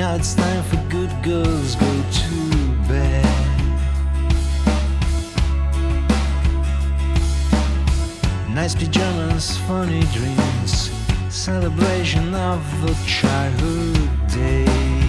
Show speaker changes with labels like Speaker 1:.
Speaker 1: Now it's time for good girls go to bed. Nice pajamas, funny dreams, celebration of the childhood days.